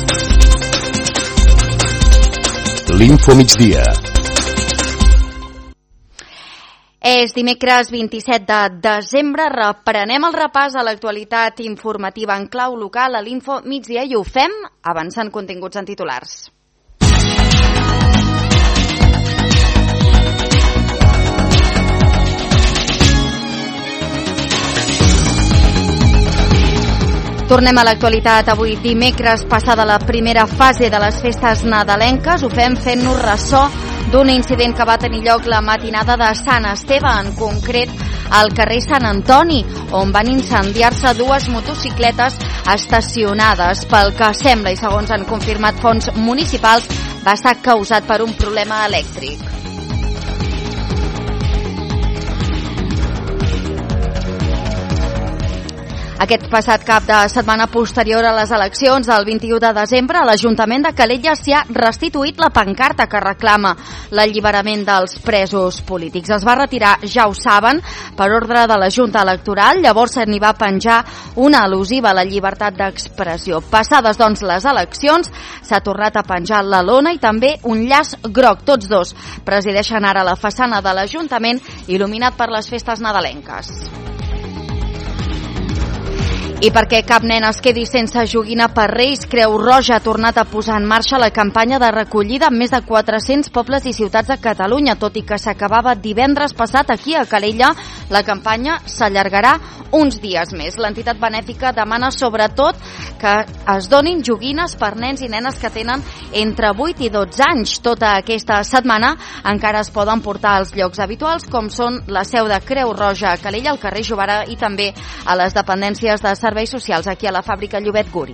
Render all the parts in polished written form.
L'Info Migdia. És dimecres 27 de desembre. Reprenem el repàs a l'actualitat informativa en clau local a l'Info Migdia i ho fem avançant continguts en titulars. Tornem a l'actualitat. Avui dimecres, passada la primera fase de les festes nadalenques, ho fem fent-nos ressò d'un incident que va tenir lloc la matinada de Sant Esteve, en concret al carrer Sant Antoni, on van incendiar-se dues motocicletes estacionades. Pel que sembla, i segons han confirmat fonts municipals, va estar causat per un problema elèctric. Aquest passat cap de setmana posterior a les eleccions del 21 de desembre, l'Ajuntament de Calella s'hi ha restituït la pancarta que reclama l'alliberament dels presos polítics. Es va retirar, ja ho saben, per ordre de la Junta Electoral, llavors se n'hi va penjar una al·lusiva a la llibertat d'expressió. Passades, doncs, les eleccions, s'ha tornat a penjar la lona i també un llaç groc. Tots dos presideixen ara la façana de l'Ajuntament, il·luminat per les festes nadalenques. I perquè cap nen es quedi sense joguina per Reis, Creu Roja ha tornat a posar en marxa la campanya de recollida en més de 400 pobles i ciutats de Catalunya. Tot i que s'acabava divendres passat aquí a Calella, la campanya s'allargarà uns dies més. L'entitat benèfica demana sobretot que es donin joguines per nens i nenes que tenen entre 8 i 12 anys. Tota aquesta setmana encara es poden portar als llocs habituals, com són la seu de Creu Roja a Calella, al carrer Jovara, i també a les dependències de serveis socials aquí a la fàbrica Llobet Guri.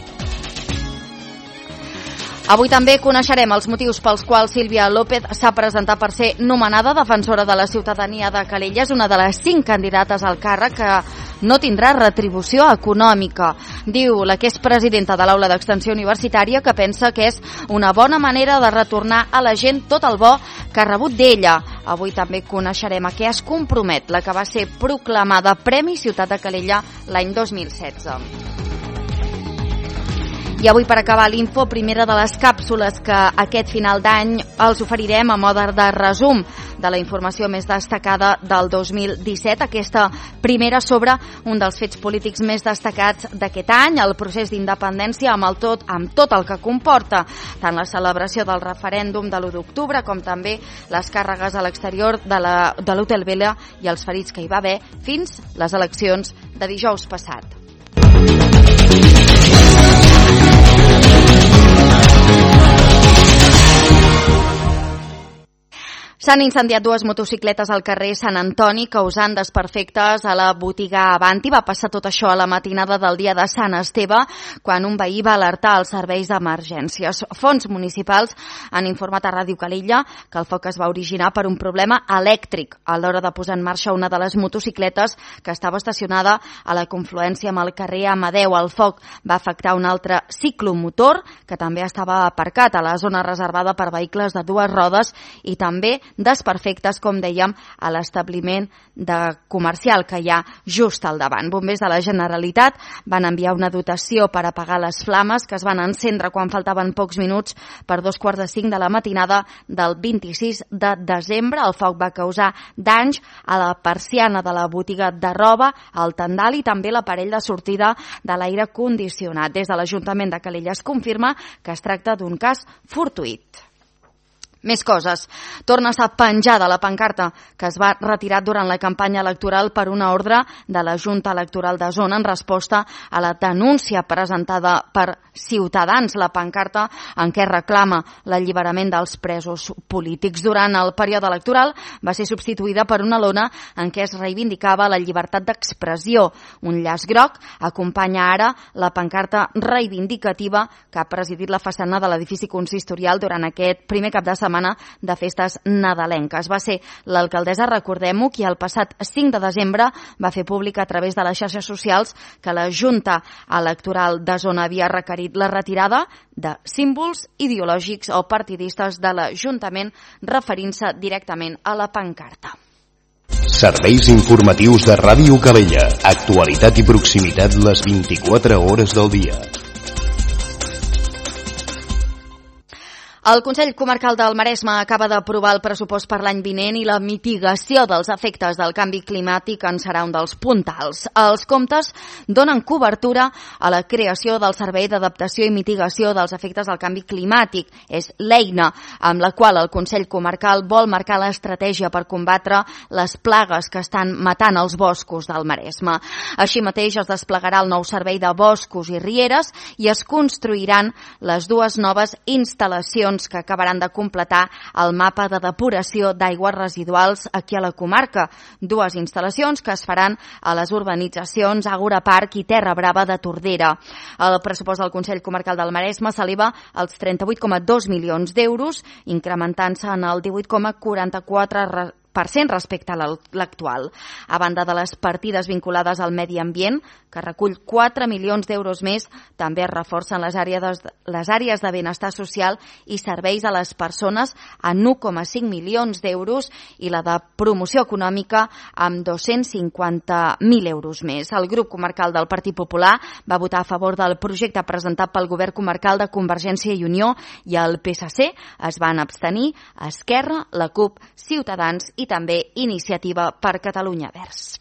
Avui també coneixerem els motius pels quals Sílvia López s'ha presentat per ser nomenada defensora de la ciutadania de Calella. És una de les 5 candidates al càrrec que no tindrà retribució econòmica. Diu la que és presidenta de l'Aula d'Extensió Universitària que pensa que és una bona manera de retornar a la gent tot el bo que ha rebut d'ella. Avui també coneixerem a què es compromet la que va ser proclamada Premi Ciutat de Calella l'any 2016. I avui, per acabar l'info, primera de les càpsules que aquest final d'any els oferirem a mode de resum de la informació més destacada del 2017. Aquesta primera sobre un dels fets polítics més destacats d'aquest any, el procés d'independència amb tot el que comporta, tant la celebració del referèndum de l'1 d'octubre com també les càrregues a l'exterior de l'Hotel Vela i els ferits que hi va haver fins les eleccions de dijous passat. S'han incendiat dues motocicletes al carrer Sant Antoni, causant desperfectes a la botiga Avanti. Va passar tot això a la matinada del dia de Sant Esteve, quan un veí va alertar els serveis d'emergències. Fonts municipals han informat a Ràdio Calella que el foc es va originar per un problema elèctric a l'hora de posar en marxa una de les motocicletes que estava estacionada a la confluència amb el carrer Amadeu. El foc va afectar un altre ciclomotor que també estava aparcat a la zona reservada per vehicles de dues rodes i també desperfectes, com dèiem, a l'establiment comercial que hi ha just al davant. Bombers de la Generalitat van enviar una dotació per apagar les flames que es van encendre quan faltaven pocs minuts per 4:45 de la matinada del 26 de desembre. El foc va causar danys a la persiana de la botiga de roba, al tendal i també l'aparell de sortida de l'aire condicionat. Des de l'Ajuntament de Calella es confirma que es tracta d'un cas fortuït. Més coses. Torna a estar penjada la pancarta que es va retirar durant la campanya electoral per una ordre de la Junta Electoral de Zona en resposta a la denúncia presentada per Ciutadans. La pancarta en què reclama l'alliberament dels presos polítics. Durant el període electoral va ser substituïda per una lona en què es reivindicava la llibertat d'expressió. Un llaç groc acompanya ara la pancarta reivindicativa que ha presidit la façana de l'edifici consistorial durant aquest primer cap de setmana de festes nadalenques. Va ser l'alcaldessa, recordem-ho, qui el passat 5 de desembre va fer públic a través de les xarxes socials que la Junta Electoral de Zona havia requerit la retirada de símbols ideològics o partidistes de l'Ajuntament, referint-se directament a la pancarta. Serveis informatius de Ràdio Calella. Actualitat i proximitat les 24 hores del dia. El Consell Comarcal del Maresme acaba d'aprovar el pressupost per l'any vinent i la mitigació dels efectes del canvi climàtic en serà un dels puntals. Els comptes donen cobertura a la creació del Servei d'Adaptació i Mitigació dels Efectes del Canvi Climàtic. És l'eina amb la qual el Consell Comarcal vol marcar l'estratègia per combatre les plagues que estan matant els boscos del Maresme. Així mateix es desplegarà el nou Servei de Boscos i Rieres i es construiran les dues noves instal·lacions que acabaran de completar el mapa de depuració d'aigües residuals aquí a la comarca. Dues instal·lacions que es faran a les urbanitzacions Àgora Park i Terra Brava de Tordera. El pressupost del Consell Comarcal del Maresme s'eleva als 38,2 milions d'euros, incrementant-se en el 18,44% respecte a l'actual. A banda de les partides vinculades al medi ambient, que recull 4 milions d'euros més, també es reforcen les àrees de benestar social i serveis a les persones en 1,5 milions d'euros i la de promoció econòmica amb 250.000 euros més. El grup comarcal del Partit Popular va votar a favor del projecte presentat pel govern comarcal de Convergència i Unió i el PSC es van abstenir Esquerra, la CUP, Ciutadans i també Iniciativa per Catalunya Verds.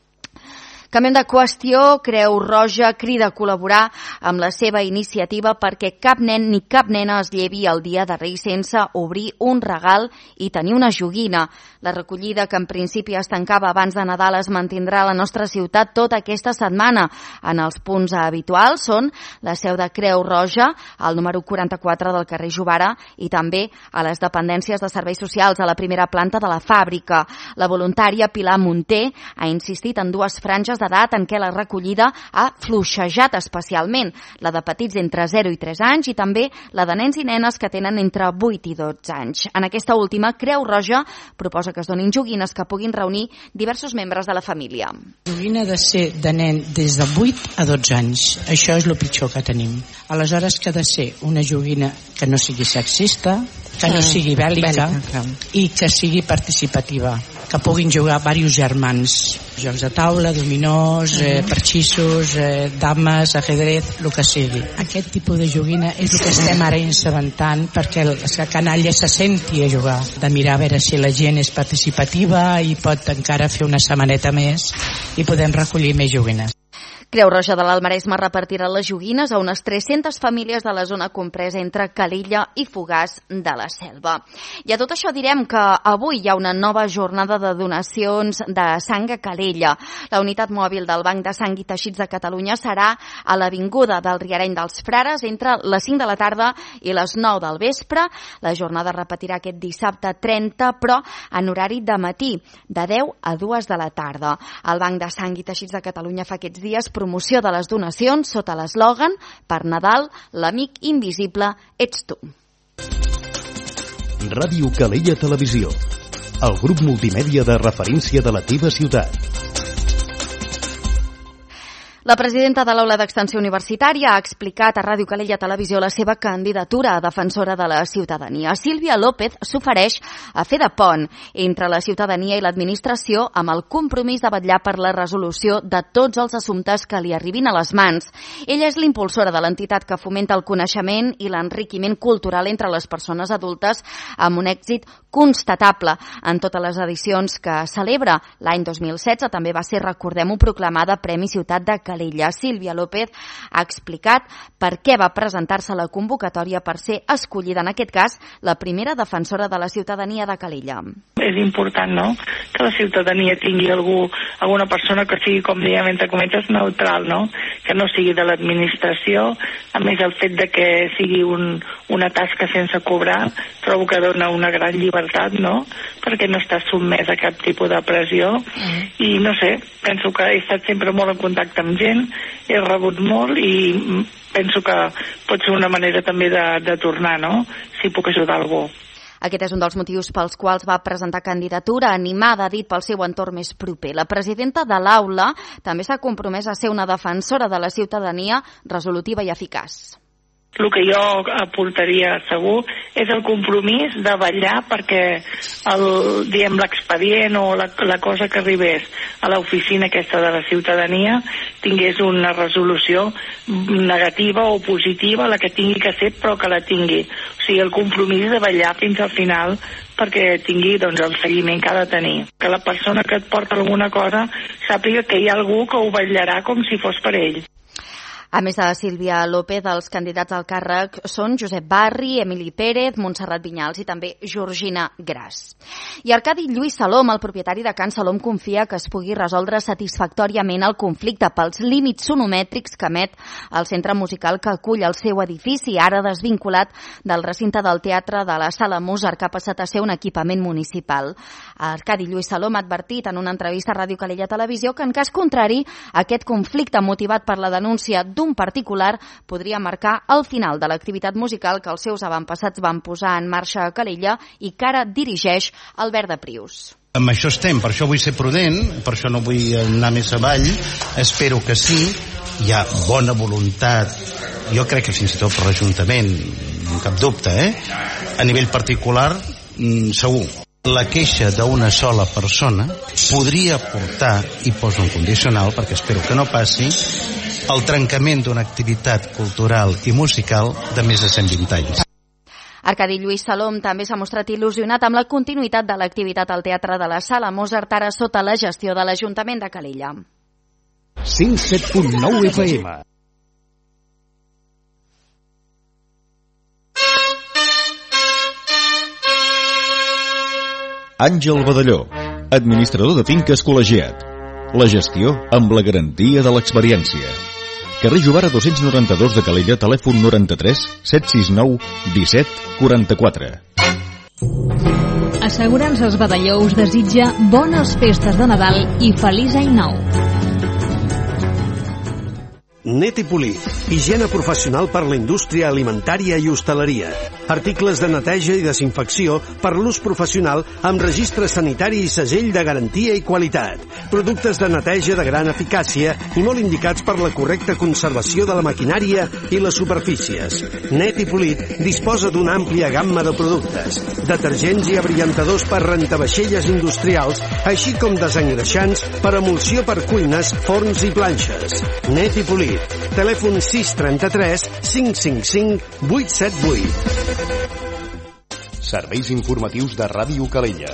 Canviem de qüestió. Creu Roja crida a col·laborar amb la seva iniciativa perquè cap nen ni cap nena es llevi el dia de Reis sense obrir un regal i tenir una joguina. La recollida, que en principi es tancava abans de Nadal, es mantindrà a la nostra ciutat tota aquesta setmana. En els punts habituals són la seu de Creu Roja, al número 44 del carrer Jovara, i també a les dependències de serveis socials a la primera planta de la fàbrica. La voluntària Pilar Munté ha insistit en dues franges d'edat en què la recollida ha fluixejat especialment, la de petits entre 0 i 3 anys i també la de nens i nenes que tenen entre 8 i 12 anys. En aquesta última, Creu Roja proposa que es donin joguines que puguin reunir diversos membres de la família. La joguina ha de ser de nen des de 8 a 12 anys. Això és el pitjor que tenim. Aleshores, que ha de ser una joguina que no sigui sexista, que no sigui bèl·lica i que sigui participativa, que puguin jugar diversos germans. Jocs de taula, dominós, parxissos, dames, ajedrez, el que sigui. Aquest tipus de joguina és el que estem ara inventant perquè la canalla se senti a jugar. De mirar a veure si la gent és participativa i pot encara fer una setmaneta més i podem recollir més joguines. Creu Roja de l'Alt Maresme repartirà les joguines a unes 300 famílies de la zona compresa entre Calella i Fogars de la Selva. I a tot això direm que avui hi ha una nova jornada de donacions de sang a Calella. La unitat mòbil del Banc de Sang i Teixits de Catalunya serà a l'Avinguda del Riareny dels Frares entre les 5 de la tarda i les 9 del vespre. La jornada repetirà aquest dissabte 30, però en horari de matí, de 10 a 2 de la tarda. El Banc de Sang i Teixits de Catalunya fa aquests dies promoció de les donacions sota l'eslògan "Per Nadal, l'amic invisible ets tu". Ràdio Calella Televisió, el grup multimèdia de referència de la teva ciutat. La presidenta de l'Aula d'Extensió Universitària ha explicat a Ràdio Calella Televisió la seva candidatura a defensora de la ciutadania. Sílvia López s'ofereix a fer de pont entre la ciutadania i l'administració amb el compromís de vetllar per la resolució de tots els assumptes que li arribin a les mans. Ella és l'impulsora de l'entitat que fomenta el coneixement i l'enriquiment cultural entre les persones adultes amb un èxit constatable en totes les edicions que celebra. L'any 2016 també va ser, recordem-ho, proclamada Premi Ciutat de Calella. Sílvia López ha explicat per què va presentar-se a la convocatòria per ser escollida, en aquest cas, la primera defensora de la ciutadania de Calella. És important, no?, que la ciutadania tingui alguna persona que sigui, com diem, entre cometes, neutral, no?, que no sigui de l'administració. A més, el fet de que sigui una tasca sense cobrar, trobo que dona una gran llibertat, no?, perquè no està sotmès a cap tipus de pressió. I no sé, penso que he estat sempre molt en contacte amb gent, he rebut molt i penso que pot ser una manera també de tornar, no?, si puc ajudar algú. Aquest és un dels motius pels quals va presentar candidatura, animada, dit, pel seu entorn més proper. La presidenta de l'Aula també s'ha compromès a ser una defensora de la ciutadania resolutiva i eficaç. el que jo aportaria segur és el compromís de vetllar perquè l'expedient o la cosa que arribés a l'oficina aquesta de la ciutadania tingués una resolució negativa o positiva, la que tingui que ser, però que la tingui. O sigui, el compromís de vetllar fins al final perquè tingui el seguiment que ha de tenir. Que la persona que et porta alguna cosa sàpiga que hi ha algú que ho vetllarà com si fos per ell. A més de Sílvia López, els candidats al càrrec són Josep Barri, Emili Pérez, Montserrat Vinyals i també Georgina Gras. I Arcadi Lluís Salom, el propietari de Can Salom, confia que es pugui resoldre satisfactòriament el conflicte pels límits sonomètrics que emet el centre musical que acull el seu edifici, ara desvinculat del recinte del teatre de la Sala Mozart, que ha passat a ser un equipament municipal. Arcadi Lluís Salom ha advertit en una entrevista a Ràdio Calella Televisió que en cas contrari, aquest conflicte motivat per la denúncia d'un particular podria marcar el final de l'activitat musical que els seus avantpassats van posar en marxa a Calella i que ara dirigeix Albert de Prius. Amb això estem, per això vull ser prudent, per això no vull anar més avall, espero que sí, hi ha bona voluntat, jo crec que fins i tot per l'Ajuntament, cap dubte, a nivell particular, segur. La queixa d'una sola persona podria portar, i poso un condicional perquè espero que no passi, el trencament d'una activitat cultural i musical de més de 120 anys. Arcadi Lluís Salom també s'ha mostrat il·lusionat amb la continuïtat de l'activitat al Teatre de la Sala Mozart, ara sota la gestió de l'Ajuntament de Calella. 107.9 FM. Àngel Badalló, administrador de finques col·legiat. La gestió amb la garantia de l'experiència. Carrer Jovara 292 de Calella, telèfon 93 769 17 44. Assegurances Badalló us desitja bones festes de Nadal i feliç any nou. Net i Polir, higiene professional per la indústria alimentària i hostaleria. Articles de neteja i desinfecció per l'ús professional amb registre sanitari i segell de garantia i qualitat. Productes de neteja de gran eficàcia i molt indicats per la correcta conservació de la maquinària i les superfícies. Net i Polit disposa d'una àmplia gamma de productes, detergents i abrillantadors per rentavaixelles industrials, així com desengreixants per emulsió per cuines, forns i planxes. Net i Polit. Telèfon 633 555 878. Serveis informatius de Ràdio Calella.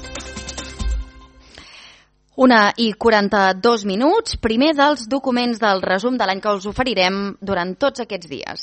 1:42 minuts, primer dels documents del resum de l'any que us oferirem durant tots aquests dies.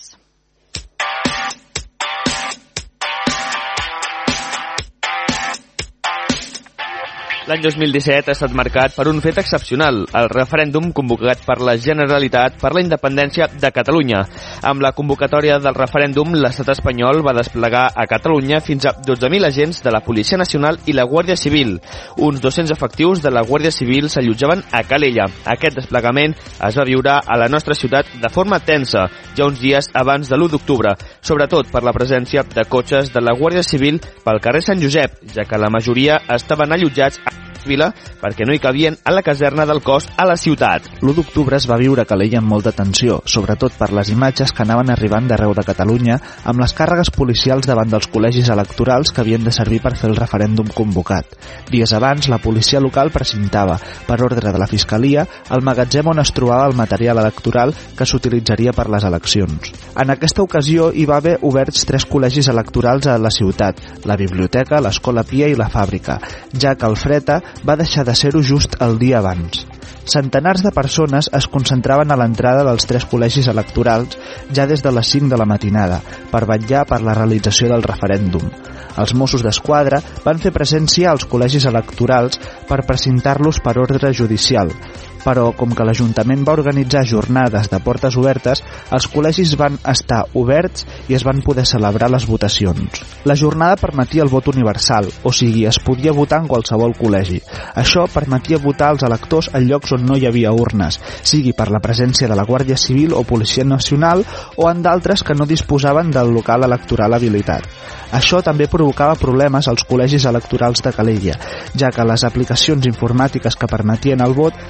L'any 2017 ha estat marcat per un fet excepcional, el referèndum convocat per la Generalitat per la independència de Catalunya. Amb la convocatòria del referèndum, l'estat espanyol va desplegar a Catalunya fins a 12.000 agents de la Policia Nacional i la Guàrdia Civil. Uns 200 efectius de la Guàrdia Civil s'allotjaven a Calella. Aquest desplegament es va viure a la nostra ciutat de forma tensa, ja uns dies abans de l'1 d'octubre, sobretot per la presència de cotxes de la Guàrdia Civil pel carrer Sant Josep, ja que la majoria estaven allotjats a Vila perquè no hi cabien a la caserna del cos a la ciutat. L'1 d'octubre es va viure a Calella amb molta tensió, sobretot per les imatges que anaven arribant d'arreu de Catalunya amb les càrregues policials davant dels col·legis electorals que havien de servir per fer el referèndum convocat. Dies abans, la policia local precintava, per ordre de la Fiscalia, el magatzem on es trobava el material electoral que s'utilitzaria per les eleccions. En aquesta ocasió hi va haver oberts 3 col·legis electorals a la ciutat, la biblioteca, l'escola Pia i la fàbrica, ja que el Freta va deixar de ser-ho just el dia abans. Centenars de persones es concentraven a l'entrada dels 3 col·legis electorals ja des de les 5 de la matinada per vetllar per la realització del referèndum. Els Mossos d'Esquadra van fer presència als col·legis electorals per precintar-los per ordre judicial, però com que l'Ajuntament va organitzar jornades de portes obertes, els col·legis van estar oberts i es van poder celebrar les votacions. La jornada permetia el vot universal, o sigui, es podia votar en qualsevol col·legi. Això permetia votar als electors en llocs on no hi havia urnes, sigui per la presència de la Guàrdia Civil o Policia Nacional o en d'altres que no disposaven del local electoral habilitat. Això també provocava problemes als col·legis electorals de Calella, ja que les aplicacions informàtiques que permetien el vot estaven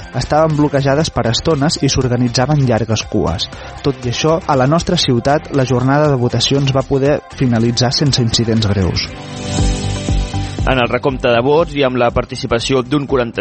estaven bloquejades per estones i s'organitzaven llargues cues. Tot i això, a la nostra ciutat, la jornada de votacions va poder finalitzar sense incidents greus. En el recompte de vots i amb la participació d'un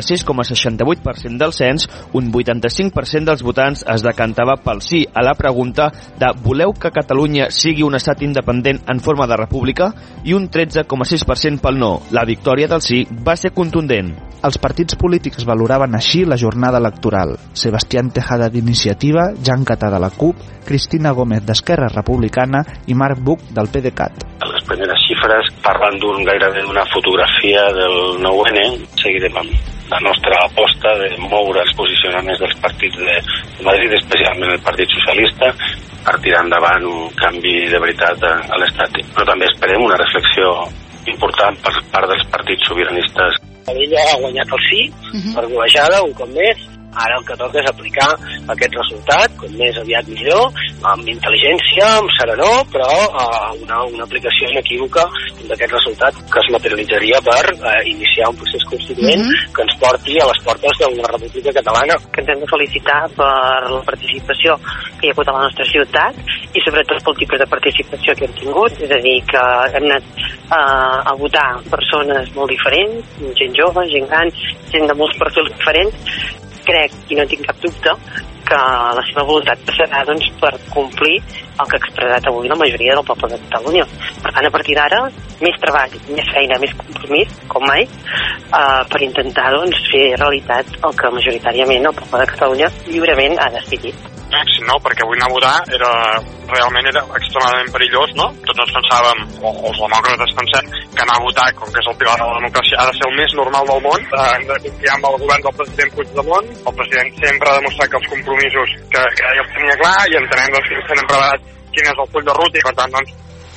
46,68% del cens, un 85% dels votants es decantava pel sí a la pregunta de «Voleu que Catalunya sigui un estat independent en forma de república?» i un 13,6% pel no. La victòria del sí va ser contundent. Els partits polítics valoraven així la jornada electoral. Sebastián Tejada d'Iniciativa, Jan Catà de la CUP, Cristina Gómez d'Esquerra Republicana i Marc Buch del PDeCAT. Les primeres xifres parlen gairebé d'una fotografia del 9-N. Seguirem amb la nostra aposta de moure els posicionaments dels partits de Madrid, especialment el Partit Socialista, per tirar endavant un canvi de veritat a l'Estat. Però també esperem una reflexió important per part dels partits sobiranistes. Ella ha guanyat el sí per golejada un cop més. Ara el que toca és aplicar aquest resultat, com més aviat millor, amb intel·ligència, amb serenor, però una aplicació inequívoca d'aquest resultat que es materialitzaria per iniciar un procés constituent que ens porti a les portes d'una república catalana. Que ens hem de felicitar per la participació que hi ha hagut a la nostra ciutat i sobretot pel tipus de participació que hem tingut, és a dir, que hem anat a votar persones molt diferents, gent jove, gent gran, gent de molts perfils diferents. Crec, i no tinc cap dubte, que la seva voluntat passarà per complir el que ha expressat avui la majoria del poble de Catalunya. Per tant, a partir d'ara, més treball, més feina, més compromís, com mai, per intentar fer realitat el que majoritàriament el poble de Catalunya lliurement ha decidit. No, perquè avui anar a votar realment era extremadament perillós, no? Tots ens pensàvem, o els demòcrates pensem, que anar a votar, com que és el pilar de la democràcia, ha de ser el més normal del món. Hem de confiar en el govern del president Puigdemont. El president sempre ha demostrat que els compromisos que ell els tenia clar i entenem que ens tenen preparat quin és el full de ruta i per tant,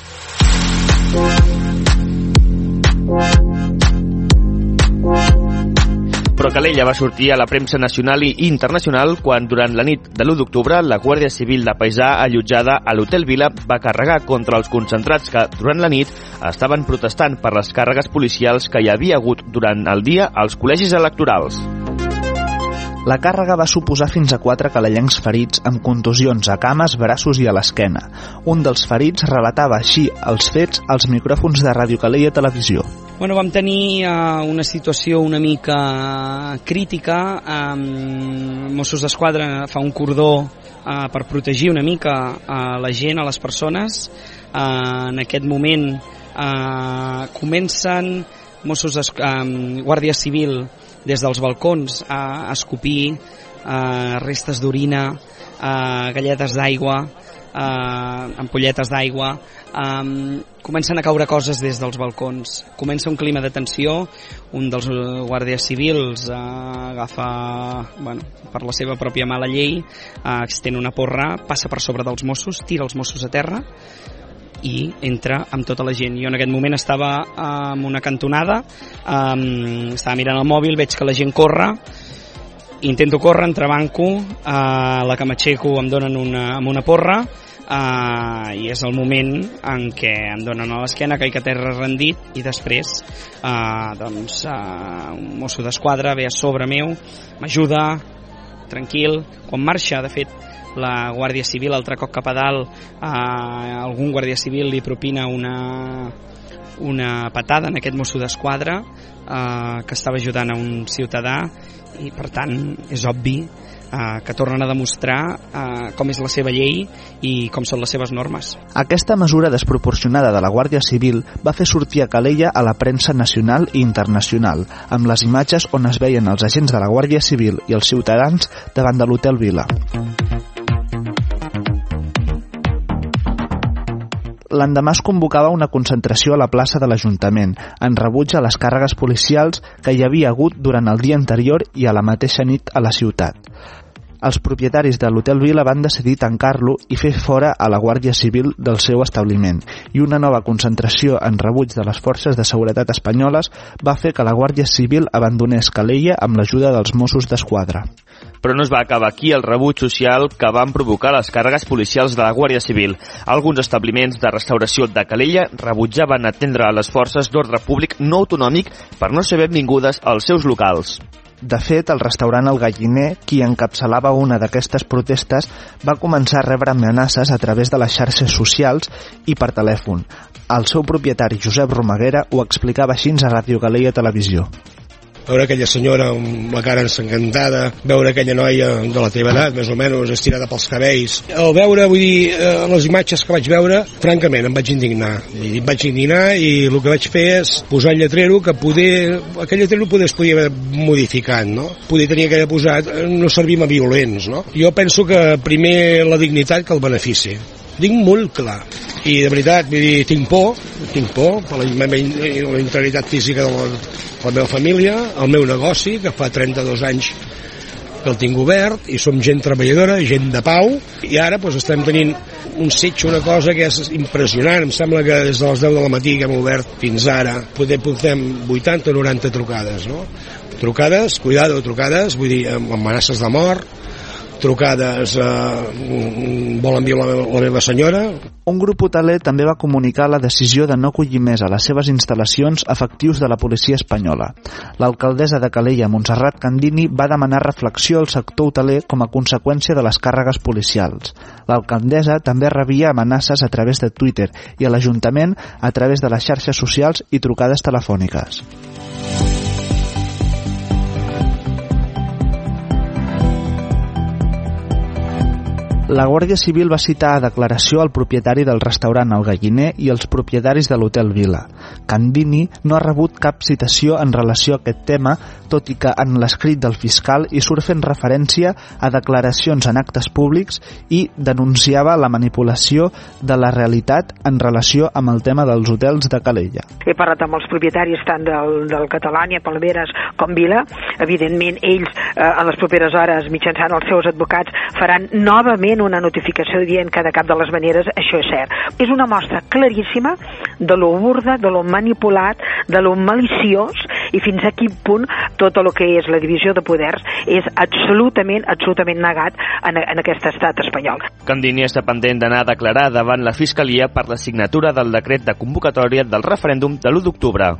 Però Calella va sortir a la premsa nacional i internacional quan, durant la nit de l'1 d'octubre, la Guàrdia Civil de Paisà, allotjada a l'Hotel Vila, va carregar contra els concentrats que, durant la nit, estaven protestant per les càrregues policials que hi havia hagut durant el dia als col·legis electorals. La càrrega va suposar fins a 4 calellencs ferits amb contusions a cames, braços i a l'esquena. Un dels ferits relatava així els fets als micròfons de Ràdio Calella Televisió. Vam tenir una situació una mica crítica. Mossos d'Esquadra fa un cordó per protegir una mica la gent, a les persones. En aquest moment comencen Guàrdia Civil des dels balcons a escopir restes d'orina, galletes d'aigua, ampolletes d'aigua, comencen a caure coses des dels balcons, comença un clima de tensió. Un dels guàrdies civils agafa, per la seva pròpia mala llei, extén una porra, passa per sobre dels Mossos, tira els Mossos a terra i entra amb tota la gent. Jo en aquest moment estava en una cantonada, estava mirant el mòbil, veig que la gent corre, intento córrer, entrebanco, la que m'aixeco em donen amb una porra, i és el moment en què em donen a l'esquena, caic a terra rendit, i després un mosso d'esquadra ve a sobre meu, m'ajuda, tranquil. Quan marxa, de fet, la Guàrdia Civil, altre cop cap a dalt, algun guàrdia civil li propina una patada en aquest mosso d'esquadra que estava ajudant a un ciutadà, i per tant és obvi que tornen a demostrar com és la seva llei i com són les seves normes. Aquesta mesura desproporcionada de la Guàrdia Civil va fer sortir a Calella a la premsa nacional i internacional, amb les imatges on es veien els agents de la Guàrdia Civil i els ciutadans davant de l'Hotel Vila. L'endemà es convocava una concentració a la plaça de l'Ajuntament en rebuig a les càrregues policials que hi havia hagut durant el dia anterior i a la mateixa nit a la ciutat. Els propietaris de l'Hotel Vila van decidir tancar-lo i fer fora a la Guàrdia Civil del seu establiment, i una nova concentració en rebuig de les forces de seguretat espanyoles va fer que la Guàrdia Civil abandonés Calella amb l'ajuda dels Mossos d'Esquadra. Però no es va acabar aquí el rebuig social que van provocar les càrregues policials de la Guàrdia Civil. Alguns establiments de restauració de Calella rebutjaven atendre a les forces d'ordre públic no autonòmic per no ser benvingudes als seus locals. De fet, el restaurant El Galliner, qui encapçalava una d'aquestes protestes, va començar a rebre amenaces a través de les xarxes socials i per telèfon. El seu propietari, Josep Romaguera, ho explicava així a Ràdio Calella Televisió. Veure aquella senyora amb la cara ensangantada, veure aquella noia de la teva edat, més o menys, estirada pels cabells. Al veure, vull dir, les imatges que vaig veure, francament, em vaig indignar. I el que vaig fer és posar el lletrero que aquell lletrero es podia haver modificat, no? Podia tenir que haver posat no servim a violents, no? Jo penso que primer la dignitat que el benefici. Tinc molt clar. I de veritat, vull dir, tinc por per la meva integritat física de la meva família, el meu negoci, que fa 32 anys que el tinc obert, i som gent treballadora, gent de pau, i ara doncs, estem tenint un setge, una cosa que és impressionant. Em sembla que des de les 10 de la matí que hem obert fins ara, portem 80 o 90 trucades, no? Trucades, vull dir, amb amenaces de mort, trucades, volen violar la meva senyora. Un grup hoteler també va comunicar la decisió de no acollir més a les seves instal·lacions efectius de la policia espanyola. L'alcaldessa de Calella, Montserrat Candini, va demanar reflexió al sector hoteler com a conseqüència de les càrregues policials. L'alcaldessa també rebia amenaces a través de Twitter i a l'Ajuntament a través de les xarxes socials i trucades telefòniques. La Guàrdia Civil va citar a declaració al propietari del restaurant El Galliner i els propietaris de l'Hotel Vila. Candini no ha rebut cap citació en relació a aquest tema, tot i que en l'escrit del fiscal hi surt fent referència a declaracions en actes públics i denunciava la manipulació de la realitat en relació amb el tema dels hotels de Calella. He parlat amb els propietaris tant del Catalània, Palmeres com Vila. Evidentment, ells en les properes hores, mitjançant els seus advocats, faran novament una notificació dient que de cap de les maneres això és cert. És una mostra claríssima de lo burda, de lo manipulat, de lo maliciós i fins a quin punt tot el que és la divisió de poders és absolutament negat en aquest estat espanyol. Candini està pendent d'anar a declarar davant la Fiscalia per la signatura del decret de convocatòria del referèndum de l'1 d'octubre.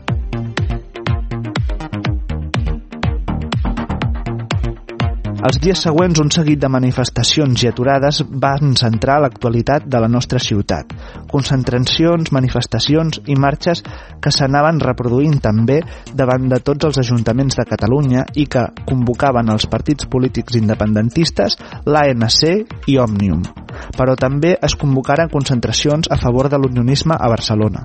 Els dies següents, un seguit de manifestacions i aturades van centrar l'actualitat de la nostra ciutat. Concentracions, manifestacions i marxes que s'anaven reproduint també davant de tots els ajuntaments de Catalunya i que convocaven els partits polítics independentistes, l'ANC i Òmnium. Però també es convocaren concentracions a favor de l'unionisme a Barcelona.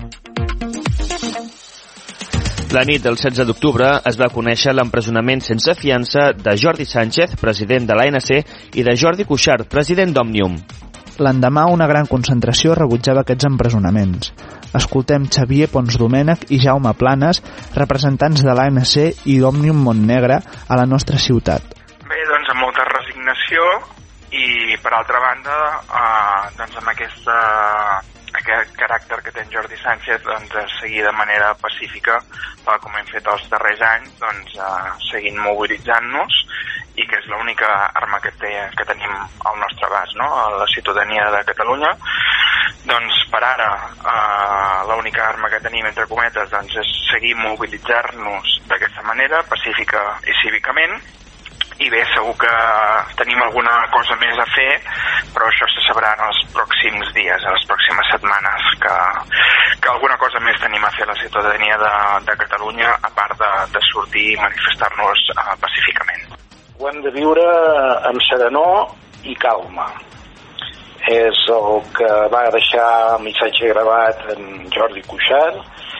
La nit del 16 d'octubre es va conèixer l'empresonament sense fiança de Jordi Sánchez, president de l'ANC, i de Jordi Cuixart, president d'Òmnium. L'endemà, una gran concentració rebutjava aquests empresonaments. Escoltem Xavier Pons Domènech i Jaume Planes, representants de l'ANC i d'Òmnium Montnegre a la nostra ciutat. Bé, doncs amb molta resignació i, per altra banda, doncs amb aquest caràcter que té en Jordi Sánchez, doncs, de seguir de manera pacífica, com hem fet els darrers anys, doncs, seguint mobilitzant-nos, i que és l'única arma que tenim al nostre abast, no? A la ciutadania de Catalunya. Doncs per ara l'única arma que tenim, entre cometes, doncs, és seguir mobilitzar-nos d'aquesta manera, pacífica i cívicament. I bé, segur que tenim alguna cosa més a fer, però això se sabrà en els pròxims dies, en les pròximes setmanes, que alguna cosa més tenim a fer a la ciutadania de Catalunya, a part de sortir i manifestar-nos pacíficament. Ho hem de viure amb serenor i calma. És el que va deixar el missatge gravat en Jordi Cuixart,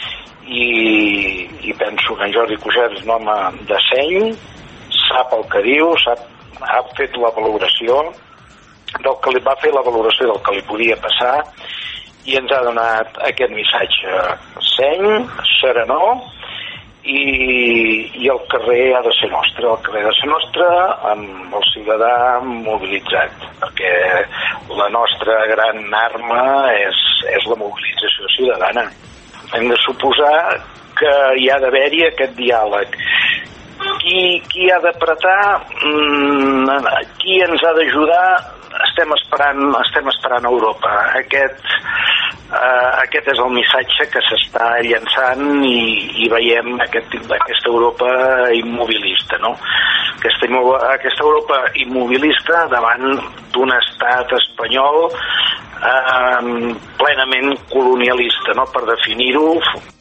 i penso que en Jordi Cuixart és un home de seny, sap el que diu, ha fet la valoració del que li va fer, la valoració del que li podia passar, i ens ha donat aquest missatge: seny, serenor, i el carrer ha de ser nostre, amb el ciutadà mobilitzat, perquè la nostra gran arma és la mobilització ciutadana. Hem de suposar que hi ha d'haver-hi aquest diàleg. Qui ha d'apretar, qui ens ha d'ajudar, estem esperant a Europa. Aquest és el missatge que s'està llançant i veiem aquesta Europa immobilista, no? Aquesta Europa immobilista davant d'un estat espanyol plenament colonialista, no? Per definir-ho.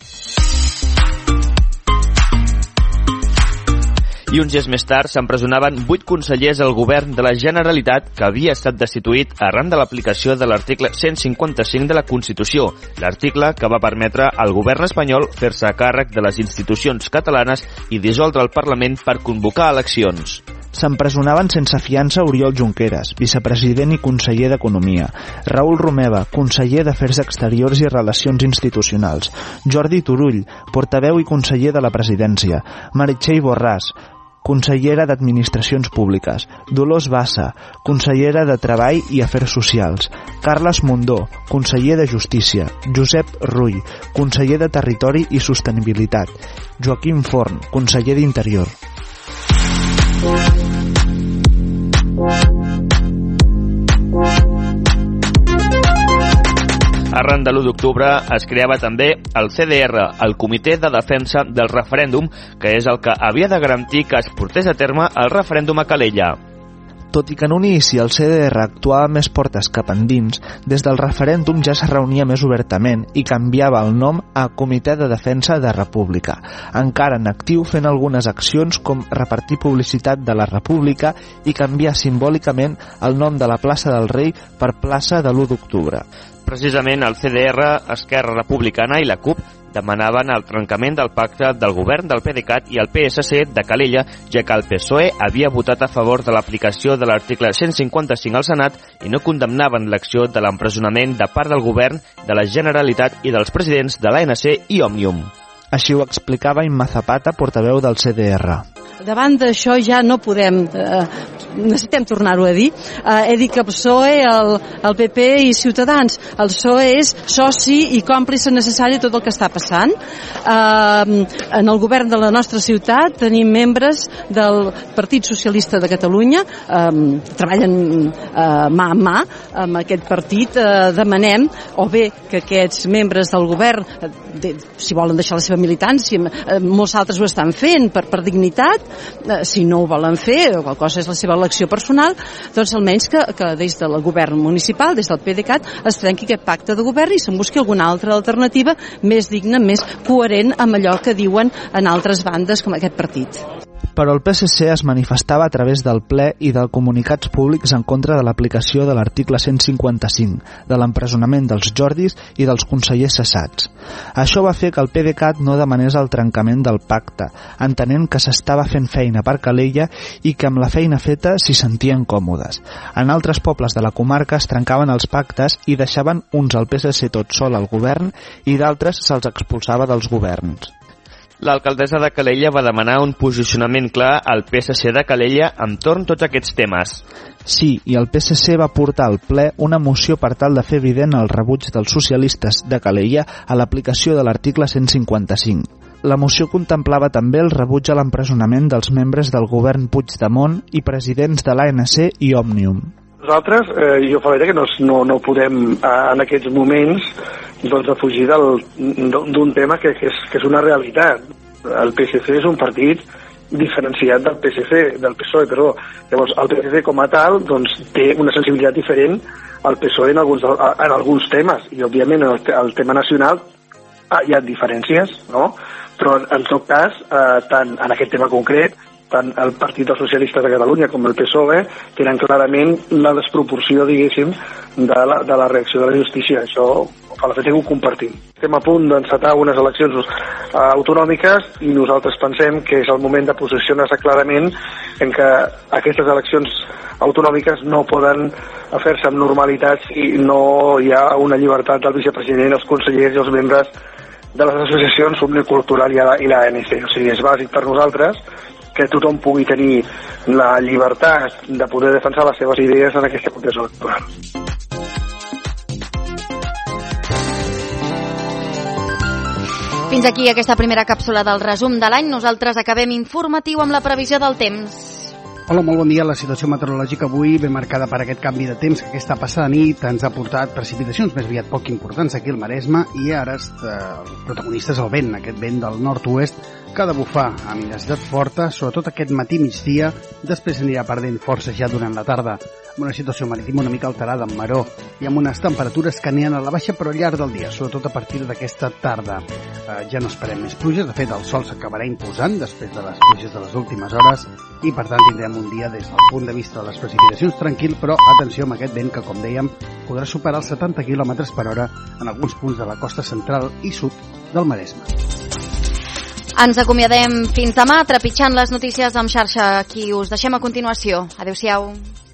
I uns dies més tard s'empresonaven 8 consellers al govern de la Generalitat que havia estat destituït arran de l'aplicació de l'article 155 de la Constitució, l'article que va permetre al govern espanyol fer-se a càrrec de les institucions catalanes i dissoldre el Parlament per convocar eleccions. S'empresonaven sense fiança Oriol Junqueras, vicepresident i conseller d'Economia, Raül Romeva, conseller d'Afers Exteriors i Relacions Institucionals, Jordi Turull, portaveu i conseller de la Presidència, Meritxell Borràs, consellera d'Administracions Públiques, Dolors Bassa, consellera de Treball i Afers Socials, Carles Mundó, conseller de Justícia, Josep Rull, conseller de Territori i Sostenibilitat, Joaquim Forn, conseller d'Interior. Arran de l'1 d'octubre es creava també el CDR, el Comitè de Defensa del Referèndum, que és el que havia de garantir que es portés a terme el referèndum a Calella. Tot i que en un inici el CDR actuava més portes cap endins, des del referèndum ja es reunia més obertament i canviava el nom a Comitè de Defensa de República, encara en actiu fent algunes accions com repartir publicitat de la República i canviar simbòlicament el nom de la plaça del Rei per plaça de l'1 d'octubre. Precisament el CDR, Esquerra Republicana i la CUP demanaven el trencament del pacte del govern del PDeCAT i el PSC de Calella, ja que el PSOE havia votat a favor de l'aplicació de l'article 155 al Senat i no condemnaven l'acció de l'empresonament de part del govern, de la Generalitat i dels presidents de l'ANC i Òmnium. Així ho explicava Imma Zapata, portaveu del CDR. Davant d'això ja no podem, necessitem tornar-ho a dir, he dit que el PSOE, el PP i Ciutadans, el PSOE és soci i còmplice necessari de tot el que està passant. En el govern de la nostra ciutat tenim membres del Partit Socialista de Catalunya, treballen mà a mà amb aquest partit, demanem o bé que aquests membres del govern, si volen deixar la seva militància, molts altres ho estan fent per dignitat, si no ho volen fer, o qualsevol cosa és la seva elecció personal, doncs almenys que des del govern municipal, des del PDeCAT, es trenqui aquest pacte de govern i se'n busqui alguna altra alternativa més digna, més coherent amb allò que diuen en altres bandes com aquest partit. Però el PSC es manifestava a través del ple i de comunicats públics en contra de l'aplicació de l'article 155, de l'empresonament dels Jordis i dels consellers cessats. Això va fer que el PDeCAT no demanés el trencament del pacte, entenent que s'estava fent feina per Calella i que amb la feina feta s'hi sentien còmodes. En altres pobles de la comarca es trencaven els pactes i deixaven uns al PSC tot sol al govern i d'altres se'ls expulsava dels governs. L'alcaldessa de Calella va demanar un posicionament clar al PSC de Calella entorn tots aquests temes. Sí, i el PSC va portar al ple una moció per tal de fer evident el rebuig dels socialistes de Calella a l'aplicació de l'article 155. La moció contemplava també el rebuig a l'empresonament dels membres del govern Puigdemont i presidents de l'ANC i Òmnium. Nosaltres, jo fa que no podem en aquests moments defugir d'un tema que és una realitat. El PSC és un partit diferenciat del PSOE, perdó. Llavors, el PSC com a tal té una sensibilitat diferent al PSOE en alguns temes, i òbviament el tema nacional hi ha diferències, no? Però en tot cas, tant en aquest tema concret, tant el Partit dels Socialistes de Catalunya com el PSOE tenen clarament la desproporció, diguéssim, de la reacció de la justícia. Això, a la fet, ho compartim. Estem a punt d'encetar unes eleccions autonòmiques i nosaltres pensem que és el moment de posicionar-se clarament en que aquestes eleccions autonòmiques no poden fer-se amb normalitat si no hi ha una llibertat del vicepresident, els consellers i els membres de les associacions Òmnium Cultural i l'ANC. O sigui, és bàsic per nosaltres que tothom pugui tenir la llibertat de poder defensar les seves idees en aquesta procés electoral. Fins aquí aquesta primera càpsula del resum de l'any. Nosaltres acabem informatiu amb la previsió del temps. Hola, molt bon dia. La situació meteorològica avui ve marcada per aquest canvi de temps que aquesta passada nit ens ha portat precipitacions més aviat poc importants aquí al Maresme i ara el protagonista és el vent, aquest vent del nord-oest que ha de bufar amb intensitat forta, sobretot aquest matí migdia, després anirà perdent força ja durant la tarda, amb una situació marítima una mica alterada amb maró i amb unes temperatures que aniran a la baixa però al llarg del dia, sobretot a partir d'aquesta tarda. Ja no esperem més pluges, de fet el sol s'acabarà imposant després de les pluges de les últimes hores i per tant tindrem un dia des del punt de vista de les precipitacions tranquil, però atenció amb aquest vent que, com dèiem, podrà superar els 70 km per hora en alguns punts de la costa central i sud del Maresme. Ens acomiadem fins demà, trepitjant les notícies amb xarxa. Aquí us deixem a continuació. Adéu-siau.